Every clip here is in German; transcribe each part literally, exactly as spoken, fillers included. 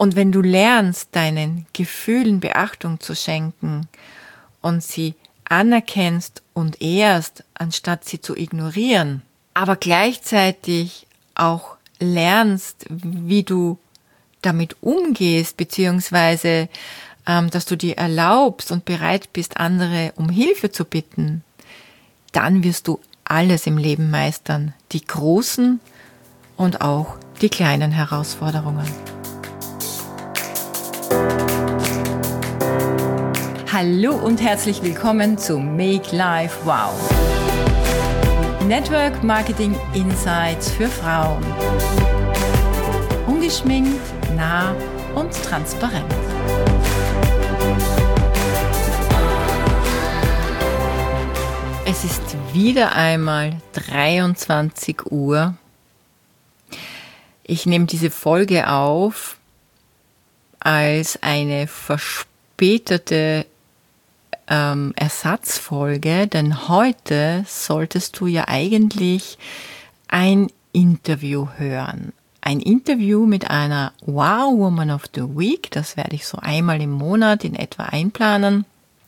Und wenn du lernst, deinen Gefühlen Beachtung zu schenken und sie anerkennst und ehrst, anstatt sie zu ignorieren, aber gleichzeitig auch lernst, wie du damit umgehst, beziehungsweise ähm, dass du dir erlaubst und bereit bist, andere um Hilfe zu bitten, dann wirst du alles im Leben meistern, die großen und auch die kleinen Herausforderungen. Hallo und herzlich willkommen zu Make Life Wow. Network Marketing Insights für Frauen. Ungeschminkt, nah und transparent. Es ist wieder einmal dreiundzwanzig Uhr. Ich nehme diese Folge auf als eine verspätete ähm, Ersatzfolge, denn heute solltest du ja eigentlich ein Interview hören. Ein Interview mit einer Wow Woman of the Week, das werde ich so einmal im Monat in etwa einplanen.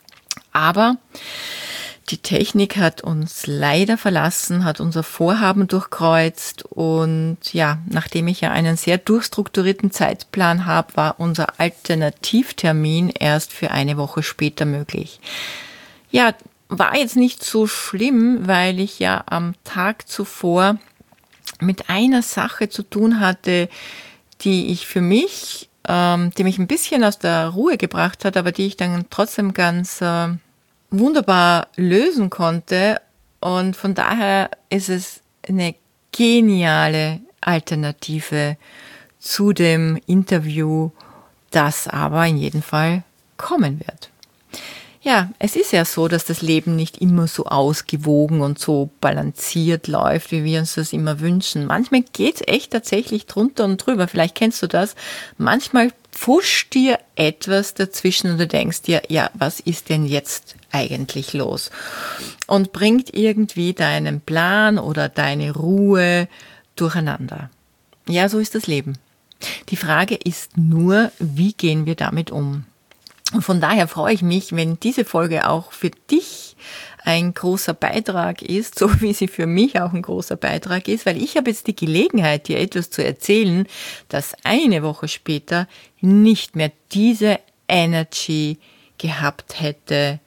Aber die Technik hat uns leider verlassen, hat unser Vorhaben durchkreuzt und ja, nachdem ich ja einen sehr durchstrukturierten Zeitplan habe, war unser Alternativtermin erst für eine Woche später möglich. Ja, war jetzt nicht so schlimm, weil ich ja am Tag zuvor mit einer Sache zu tun hatte, die ich für mich, ähm, die mich ein bisschen aus der Ruhe gebracht hat, aber die ich dann trotzdem ganz äh, wunderbar lösen konnte. Und von daher ist es eine geniale Alternative zu dem Interview, das aber in jedem Fall kommen wird. Ja, es ist ja so, dass das Leben nicht immer so ausgewogen und so balanciert läuft, wie wir uns das immer wünschen. Manchmal geht's echt tatsächlich drunter und drüber. Vielleicht kennst du das. Manchmal pfuscht dir etwas dazwischen und du denkst dir, ja, was ist denn jetzt eigentlich los? Und bringt irgendwie deinen Plan oder deine Ruhe durcheinander. Ja, so ist das Leben. Die Frage ist nur, wie gehen wir damit um? Und von daher freue ich mich, wenn diese Folge auch für dich ein großer Beitrag ist, so wie sie für mich auch ein großer Beitrag ist, weil ich habe jetzt die Gelegenheit, dir etwas zu erzählen, das eine Woche später nicht mehr diese Energy gehabt hätte,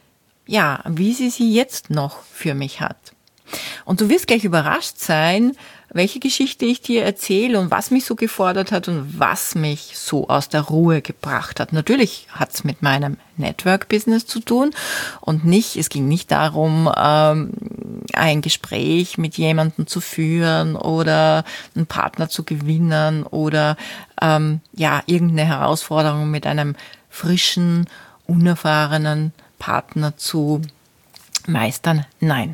ja, wie sie sie jetzt noch für mich hat. Und du wirst gleich überrascht sein, welche Geschichte ich dir erzähle und was mich so gefordert hat und was mich so aus der Ruhe gebracht hat. Natürlich hat es mit meinem Network-Business zu tun und nicht, es ging nicht darum, ähm, ein Gespräch mit jemandem zu führen oder einen Partner zu gewinnen oder ähm, ja irgendeine Herausforderung mit einem frischen, unerfahrenen Partner zu meistern. Nein.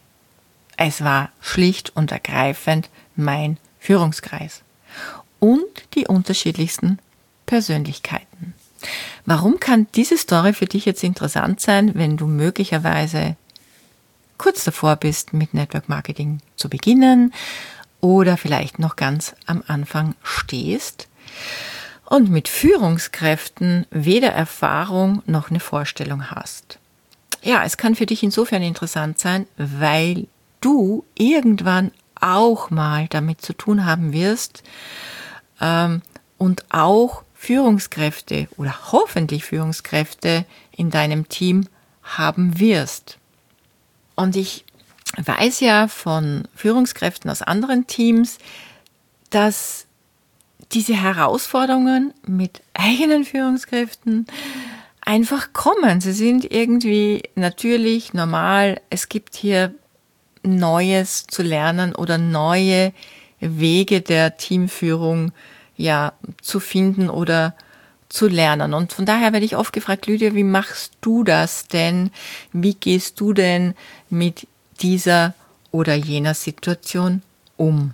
Es war schlicht und ergreifend mein Führungskreis und die unterschiedlichsten Persönlichkeiten. Warum kann diese Story für dich jetzt interessant sein, wenn du möglicherweise kurz davor bist, mit Network Marketing zu beginnen oder vielleicht noch ganz am Anfang stehst und mit Führungskräften weder Erfahrung noch eine Vorstellung hast? Ja, es kann für dich insofern interessant sein, weil du irgendwann auch mal damit zu tun haben wirst ähm, und auch Führungskräfte oder hoffentlich Führungskräfte in deinem Team haben wirst. Und ich weiß ja von Führungskräften aus anderen Teams, dass diese Herausforderungen mit eigenen Führungskräften einfach kommen. Sie sind irgendwie natürlich, normal. Es gibt hier Neues zu lernen oder neue Wege der Teamführung ja zu finden oder zu lernen. Und von daher werde ich oft gefragt, Lydia, wie machst du das denn? Wie gehst du denn mit dieser oder jener Situation um?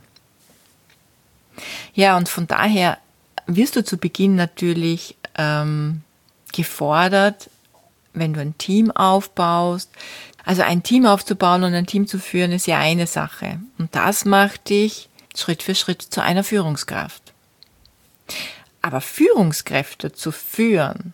Ja, und von daher wirst du zu Beginn natürlich ähm, gefordert, wenn du ein Team aufbaust. Also ein Team aufzubauen und ein Team zu führen, ist ja eine Sache. Und das macht dich Schritt für Schritt zu einer Führungskraft. Aber Führungskräfte zu führen,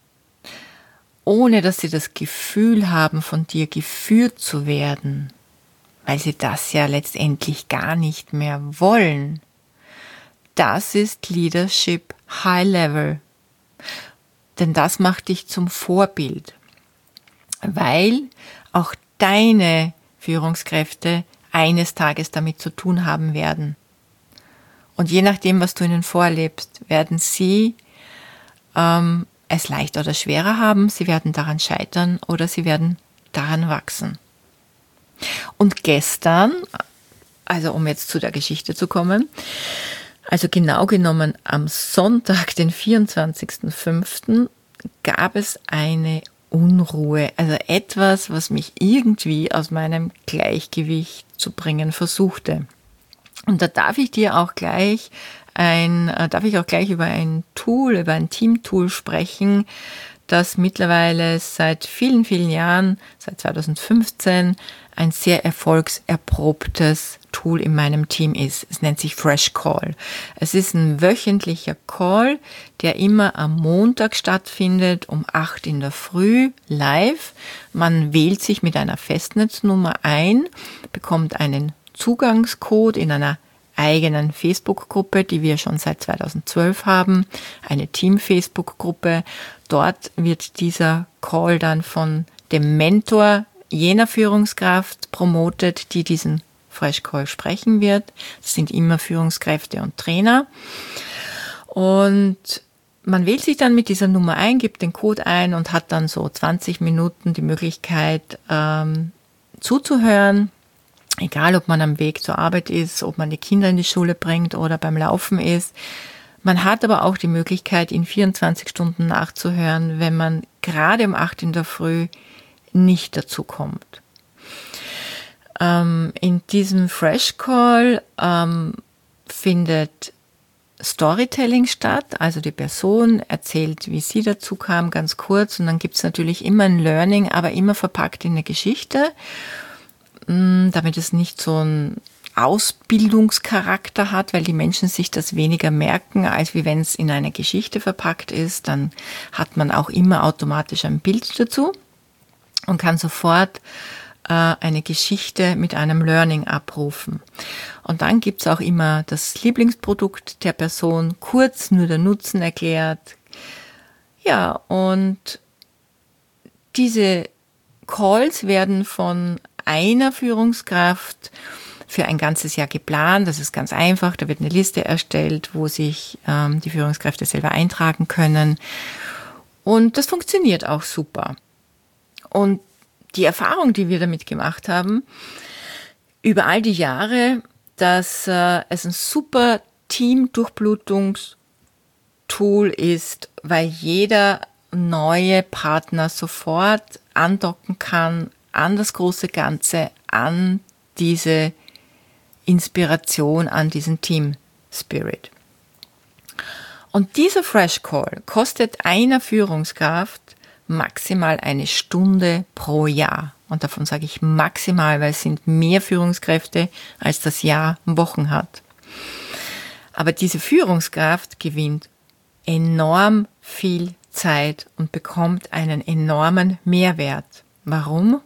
ohne dass sie das Gefühl haben, von dir geführt zu werden, weil sie das ja letztendlich gar nicht mehr wollen, das ist Leadership High Level. Denn das macht dich zum Vorbild, weil auch deine Führungskräfte eines Tages damit zu tun haben werden. Und je nachdem, was du ihnen vorlebst, werden sie ähm, es leichter oder schwerer haben, sie werden daran scheitern oder sie werden daran wachsen. Und gestern, also um jetzt zu der Geschichte zu kommen, also genau genommen am Sonntag, den vierundzwanzigsten fünften, gab es eine Unruhe, also etwas, was mich irgendwie aus meinem Gleichgewicht zu bringen versuchte. Und da darf ich dir auch gleich ein, darf ich auch gleich über ein Tool, über ein Team-Tool sprechen, das mittlerweile seit vielen, vielen Jahren, seit zweitausendfünfzehn, ein sehr erfolgserprobtes Tool in meinem Team ist. Es nennt sich Fresh Call. Es ist ein wöchentlicher Call, der immer am Montag stattfindet, um acht in der Früh, live. Man wählt sich mit einer Festnetznummer ein, bekommt einen Zugangscode in einer eigenen Facebook-Gruppe, die wir schon seit zweitausendzwölf haben, eine Team-Facebook-Gruppe. Dort wird dieser Call dann von dem Mentor jener Führungskraft promotet, die diesen Fresh Call sprechen wird. Das sind immer Führungskräfte und Trainer. Und man wählt sich dann mit dieser Nummer ein, gibt den Code ein und hat dann so zwanzig Minuten die Möglichkeit ähm, zuzuhören. Egal, ob man am Weg zur Arbeit ist, ob man die Kinder in die Schule bringt oder beim Laufen ist. Man hat aber auch die Möglichkeit, in vierundzwanzig Stunden nachzuhören, wenn man gerade um acht in der Früh nicht dazu kommt. Ähm, in diesem Fresh Call ähm, findet Storytelling statt, also die Person erzählt, wie sie dazu kam, ganz kurz, und dann gibt es natürlich immer ein Learning, aber immer verpackt in eine Geschichte, damit es nicht so einen Ausbildungscharakter hat, weil die Menschen sich das weniger merken, als wie wenn es in eine Geschichte verpackt ist. Dann hat man auch immer automatisch ein Bild dazu und kann sofort äh, eine Geschichte mit einem Learning abrufen. Und dann gibt es auch immer das Lieblingsprodukt der Person, kurz nur der Nutzen erklärt. Ja, und diese Calls werden von einer Führungskraft für ein ganzes Jahr geplant. Das ist ganz einfach. Da wird eine Liste erstellt, wo sich ähm, die Führungskräfte selber eintragen können. Und das funktioniert auch super. Und die Erfahrung, die wir damit gemacht haben, über all die Jahre, dass äh, es ein super Team-Durchblutungstool ist, weil jeder neue Partner sofort andocken kann an das große Ganze, an diese Inspiration, an diesen Team Spirit. Und dieser Fresh Call kostet einer Führungskraft maximal eine Stunde pro Jahr. Und davon sage ich maximal, weil es sind mehr Führungskräfte, als das Jahr Wochen hat. Aber diese Führungskraft gewinnt enorm viel Zeit und bekommt einen enormen Mehrwert. Warum?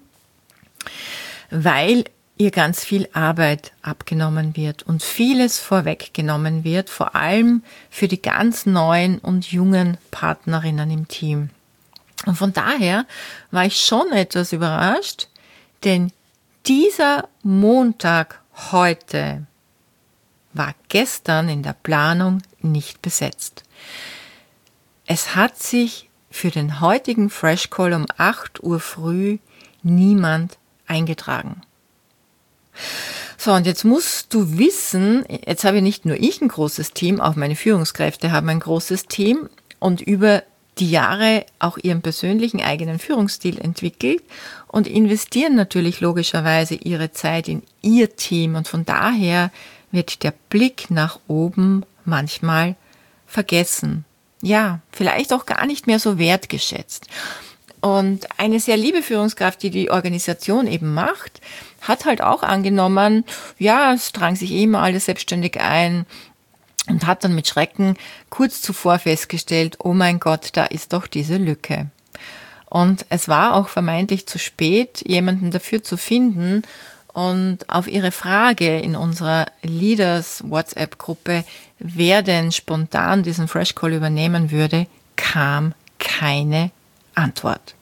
Weil ihr ganz viel Arbeit abgenommen wird und vieles vorweggenommen wird, vor allem für die ganz neuen und jungen Partnerinnen im Team. Und von daher war ich schon etwas überrascht, denn dieser Montag heute war gestern in der Planung nicht besetzt. Es hat sich für den heutigen Fresh Call um acht Uhr früh niemand eingetragen. So, und jetzt musst du wissen, jetzt habe nicht nur ich ein großes Team, auch meine Führungskräfte haben ein großes Team und über die Jahre auch ihren persönlichen eigenen Führungsstil entwickelt und investieren natürlich logischerweise ihre Zeit in ihr Team und von daher wird der Blick nach oben manchmal vergessen. Ja, vielleicht auch gar nicht mehr so wertgeschätzt. Und eine sehr liebe Führungskraft, die die Organisation eben macht, hat halt auch angenommen, ja, es tragen sich eh immer alle selbstständig ein. und hat dann mit Schrecken kurz zuvor festgestellt, oh mein Gott, da ist doch diese Lücke. Und es war auch vermeintlich zu spät, jemanden dafür zu finden. Und auf ihre Frage in unserer Leaders-WhatsApp-Gruppe, wer denn spontan diesen Fresh Call übernehmen würde, kam keine Antwort.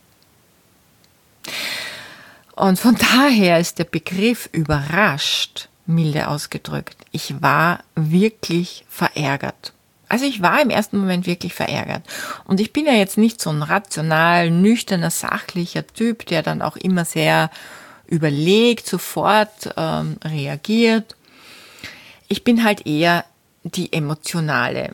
Und von daher ist der Begriff überrascht, milde ausgedrückt. Ich war wirklich verärgert. Also ich war im ersten Moment wirklich verärgert. Und ich bin ja jetzt nicht so ein rational, nüchterner, sachlicher Typ, der dann auch immer sehr überlegt, sofort ähm, reagiert. Ich bin halt eher die Emotionale.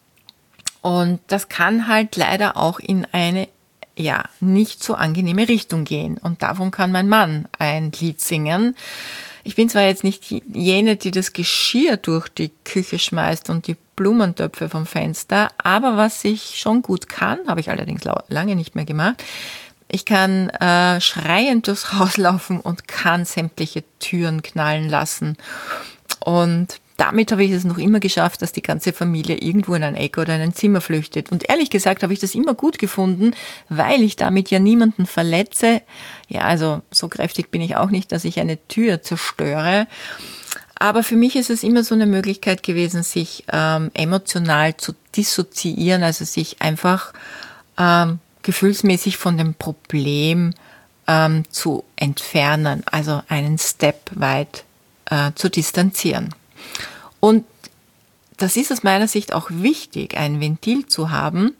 Und das kann halt leider auch in eine, ja, nicht so angenehme Richtung gehen. Und davon kann mein Mann ein Lied singen. Ich bin zwar jetzt nicht jene, die das Geschirr durch die Küche schmeißt und die Blumentöpfe vom Fenster, aber was ich schon gut kann, habe ich allerdings lange nicht mehr gemacht, ich kann äh, schreiend durchs Haus laufen und kann sämtliche Türen knallen lassen. Und damit habe ich es noch immer geschafft, dass die ganze Familie irgendwo in ein Eck oder in ein Zimmer flüchtet. Und ehrlich gesagt habe ich das immer gut gefunden, weil ich damit ja niemanden verletze. Ja, also so kräftig bin ich auch nicht, dass ich eine Tür zerstöre. Aber für mich ist es immer so eine Möglichkeit gewesen, sich ähm, emotional zu dissoziieren, also sich einfach ähm, gefühlsmäßig von dem Problem ähm, zu entfernen, also einen Step weit äh, zu distanzieren. Und das ist aus meiner Sicht auch wichtig, ein Ventil zu haben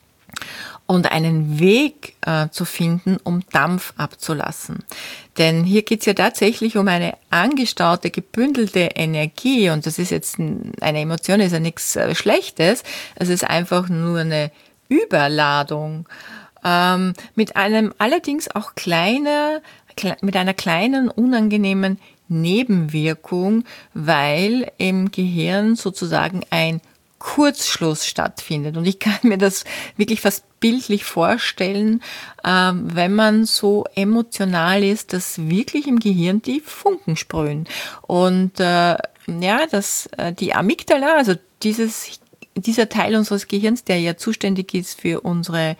und einen Weg äh, zu finden, um Dampf abzulassen. Denn hier geht es ja tatsächlich um eine angestaute, gebündelte Energie und das ist jetzt eine Emotion, ist ja nichts äh, Schlechtes, es ist einfach nur eine Überladung ähm, mit einem allerdings auch kleiner, kle- mit einer kleinen unangenehmen Nebenwirkung, weil im Gehirn sozusagen ein Kurzschluss stattfindet. Und ich kann mir das wirklich fast bildlich vorstellen, ähm, wenn man so emotional ist, dass wirklich im Gehirn die Funken sprühen. Und äh, ja, dass äh, die Amygdala, also dieses dieser Teil unseres Gehirns, der ja zuständig ist für unsere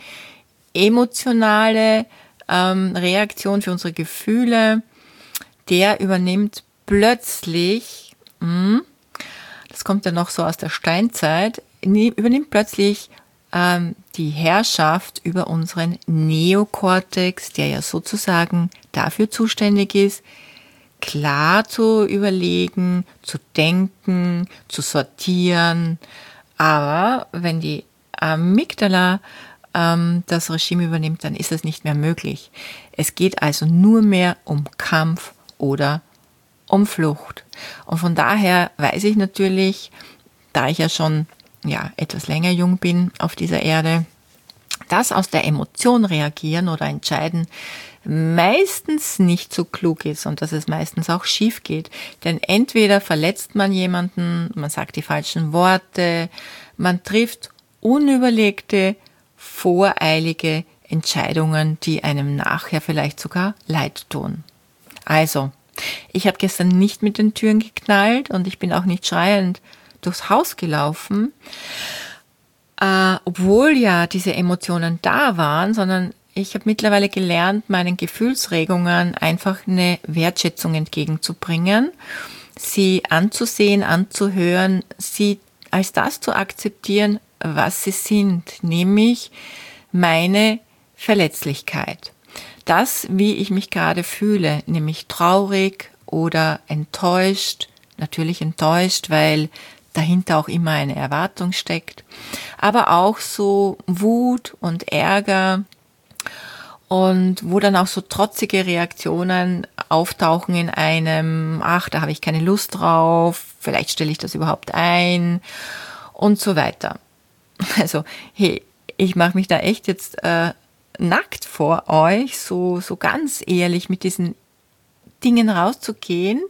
emotionale ähm, Reaktion, für unsere Gefühle, der übernimmt plötzlich, mh, das kommt ja noch so aus der Steinzeit, übernimmt plötzlich ähm, die Herrschaft über unseren Neokortex, der ja sozusagen dafür zuständig ist, klar zu überlegen, zu denken, zu sortieren. Aber wenn die Amygdala ähm, das Regime übernimmt, dann ist das nicht mehr möglich. Es geht also nur mehr um Kampf oder um Flucht. Und von daher weiß ich natürlich, da ich ja schon ja, etwas länger jung bin auf dieser Erde, dass aus der Emotion reagieren oder entscheiden meistens nicht so klug ist und dass es meistens auch schief geht. Denn entweder verletzt man jemanden, man sagt die falschen Worte, man trifft unüberlegte, voreilige Entscheidungen, die einem nachher vielleicht sogar leid tun. Also, ich habe gestern nicht mit den Türen geknallt und ich bin auch nicht schreiend durchs Haus gelaufen, äh, obwohl ja diese Emotionen da waren, sondern ich habe mittlerweile gelernt, meinen Gefühlsregungen einfach eine Wertschätzung entgegenzubringen, sie anzusehen, anzuhören, sie als das zu akzeptieren, was sie sind, nämlich meine Verletzlichkeit. Das, wie ich mich gerade fühle, nämlich traurig oder enttäuscht, natürlich enttäuscht, weil dahinter auch immer eine Erwartung steckt, aber auch so Wut und Ärger und wo dann auch so trotzige Reaktionen auftauchen in einem, ach, da habe ich keine Lust drauf, vielleicht stelle ich das überhaupt ein und so weiter. Also, hey, ich mache mich da echt jetzt äh, nackt vor euch, so, so ganz ehrlich mit diesen Dingen rauszugehen.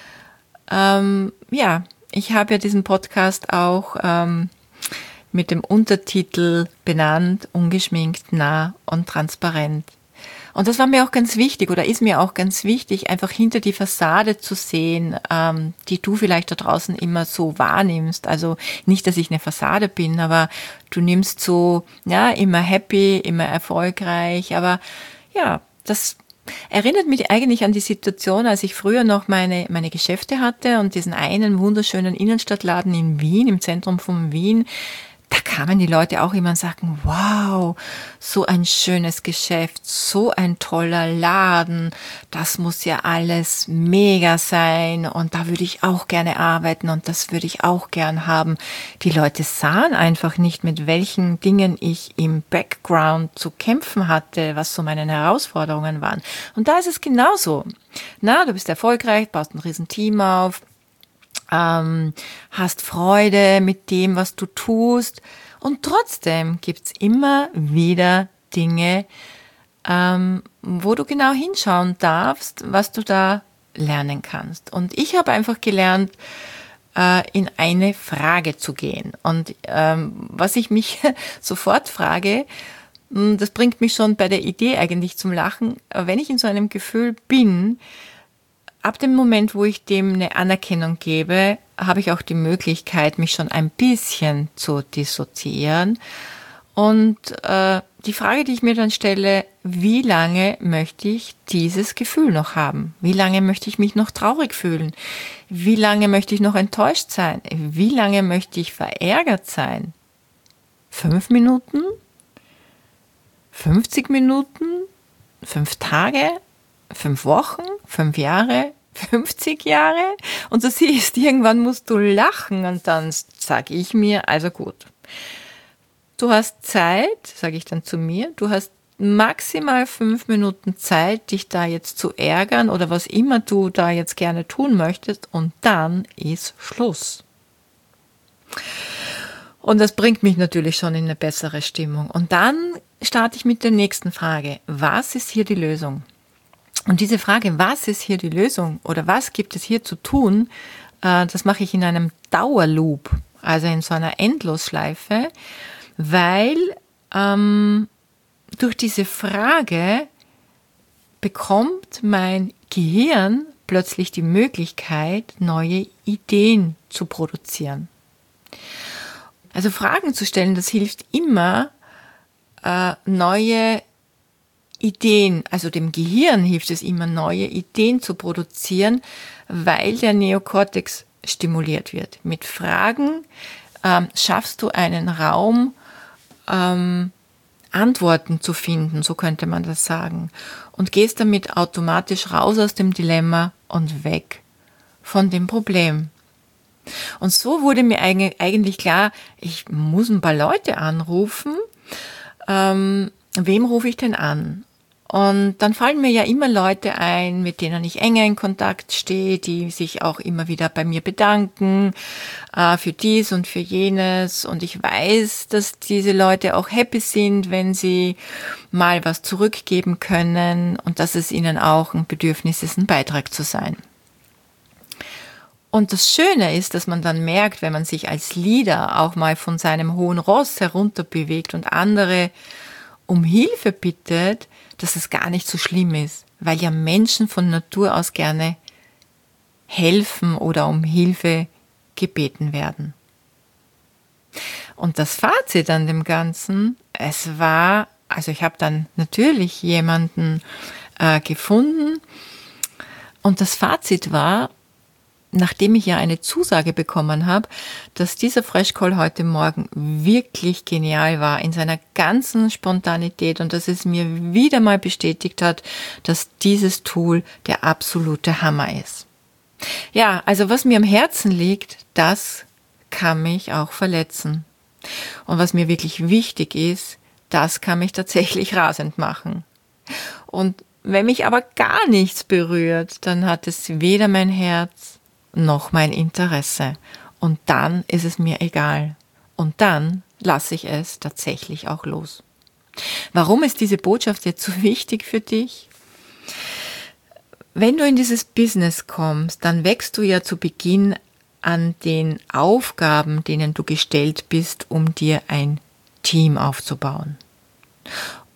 Ähm, ja, ich habe ja diesen Podcast auch ähm, mit dem Untertitel benannt, ungeschminkt, nah und transparent. Und das war mir auch ganz wichtig oder ist mir auch ganz wichtig, einfach hinter die Fassade zu sehen, ähm, die du vielleicht da draußen immer so wahrnimmst. Also nicht, dass ich eine Fassade bin, aber du nimmst so, ja, immer happy, immer erfolgreich. Aber ja, das erinnert mich eigentlich an die Situation, als ich früher noch meine, meine Geschäfte hatte und diesen einen wunderschönen Innenstadtladen in Wien, im Zentrum von Wien. Da kamen die Leute auch immer und sagten, wow, so ein schönes Geschäft, so ein toller Laden, das muss ja alles mega sein und da würde ich auch gerne arbeiten und das würde ich auch gern haben. Die Leute sahen einfach nicht, mit welchen Dingen ich im Background zu kämpfen hatte, was so meine Herausforderungen waren. Und da ist es genauso. Na, du bist erfolgreich, baust ein Riesenteam auf, Ähm, hast Freude mit dem, was du tust. Und trotzdem gibt's immer wieder Dinge, ähm, wo du genau hinschauen darfst, was du da lernen kannst. Und ich habe einfach gelernt, äh, in eine Frage zu gehen. Und ähm, was ich mich sofort frage, das bringt mich schon bei der Idee eigentlich zum Lachen, wenn ich in so einem Gefühl bin, ab dem Moment, wo ich dem eine Anerkennung gebe, habe ich auch die Möglichkeit, mich schon ein bisschen zu dissoziieren. Und äh, die Frage, die ich mir dann stelle, wie lange möchte ich dieses Gefühl noch haben? Wie lange möchte ich mich noch traurig fühlen? Wie lange möchte ich noch enttäuscht sein? Wie lange möchte ich verärgert sein? Fünf Minuten? fünfzig Minuten? Fünf Tage? Fünf Wochen, fünf Jahre, fünfzig Jahre und du siehst, irgendwann musst du lachen und dann sage ich mir, also gut, du hast Zeit, sage ich dann zu mir, du hast maximal fünf Minuten Zeit, dich da jetzt zu ärgern oder was immer du da jetzt gerne tun möchtest und dann ist Schluss. Und das bringt mich natürlich schon in eine bessere Stimmung. Und dann starte ich mit der nächsten Frage, was ist hier die Lösung? Und diese Frage, was ist hier die Lösung oder was gibt es hier zu tun, äh, das mache ich in einem Dauerloop, also in so einer Endlosschleife, weil ähm, durch diese Frage bekommt mein Gehirn plötzlich die Möglichkeit, neue Ideen zu produzieren. Also Fragen zu stellen, das hilft immer, äh, neue Ideen, also dem Gehirn hilft es immer, neue Ideen zu produzieren, weil der Neokortex stimuliert wird. Mit Fragen ähm, schaffst du einen Raum, ähm, Antworten zu finden, so könnte man das sagen, und gehst damit automatisch raus aus dem Dilemma und weg von dem Problem. Und so wurde mir eigentlich klar, ich muss ein paar Leute anrufen. Ähm, wem rufe ich denn an? Und dann fallen mir ja immer Leute ein, mit denen ich enger in Kontakt stehe, die sich auch immer wieder bei mir bedanken äh, für dies und für jenes. Und ich weiß, dass diese Leute auch happy sind, wenn sie mal was zurückgeben können und dass es ihnen auch ein Bedürfnis ist, ein Beitrag zu sein. Und das Schöne ist, dass man dann merkt, wenn man sich als Leader auch mal von seinem hohen Ross herunter bewegt und andere um Hilfe bittet, dass es gar nicht so schlimm ist, weil ja Menschen von Natur aus gerne helfen oder um Hilfe gebeten werden. Und das Fazit an dem Ganzen, es war, also ich habe dann natürlich jemanden äh, gefunden und das Fazit war, nachdem ich ja eine Zusage bekommen habe, dass dieser Fresh Call heute Morgen wirklich genial war in seiner ganzen Spontanität und dass es mir wieder mal bestätigt hat, dass dieses Tool der absolute Hammer ist. Ja, also was mir am Herzen liegt, das kann mich auch verletzen. Und was mir wirklich wichtig ist, das kann mich tatsächlich rasend machen. Und wenn mich aber gar nichts berührt, dann hat es weder mein Herz noch mein Interesse. Und dann ist es mir egal. Und dann lasse ich es tatsächlich auch los. Warum ist diese Botschaft jetzt so wichtig für dich? Wenn du in dieses Business kommst, dann wächst du ja zu Beginn an den Aufgaben, denen du gestellt bist, um dir ein Team aufzubauen.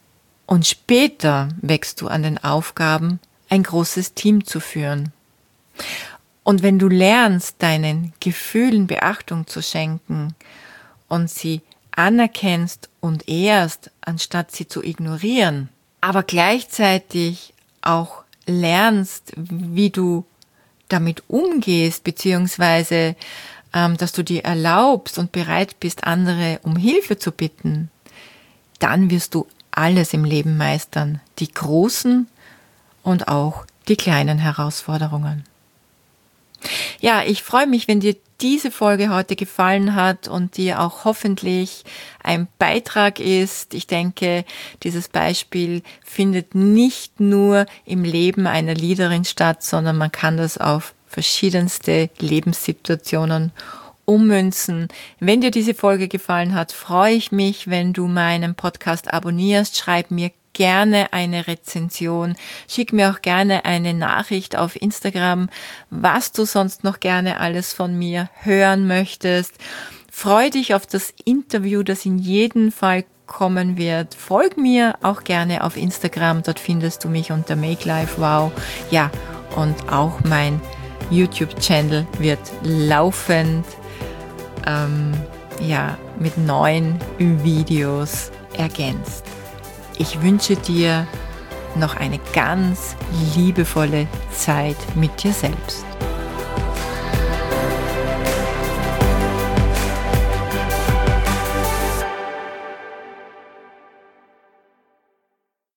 Und später wächst du an den Aufgaben, ein großes Team zu führen. Und wenn du lernst, deinen Gefühlen Beachtung zu schenken und sie anerkennst und ehrst, anstatt sie zu ignorieren, aber gleichzeitig auch lernst, wie du damit umgehst, beziehungsweise ähm, dass du dir erlaubst und bereit bist, andere um Hilfe zu bitten, dann wirst du alles im Leben meistern, die großen und auch die kleinen Herausforderungen. Ja, ich freue mich, wenn dir diese Folge heute gefallen hat und dir auch hoffentlich ein Beitrag ist. Ich denke, dieses Beispiel findet nicht nur im Leben einer Leaderin statt, sondern man kann das auf verschiedenste Lebenssituationen ummünzen. Wenn dir diese Folge gefallen hat, freue ich mich, wenn du meinen Podcast abonnierst. Schreib mir gerne eine Rezension. Schick mir auch gerne eine Nachricht auf Instagram, was du sonst noch gerne alles von mir hören möchtest. Freu dich auf das Interview, das in jedem Fall kommen wird. Folg mir auch gerne auf Instagram. Dort findest du mich unter Make Life Wow. Ja, und auch mein YouTube-Channel wird laufend ähm, ja, mit neuen Videos ergänzt. Ich wünsche dir noch eine ganz liebevolle Zeit mit dir selbst.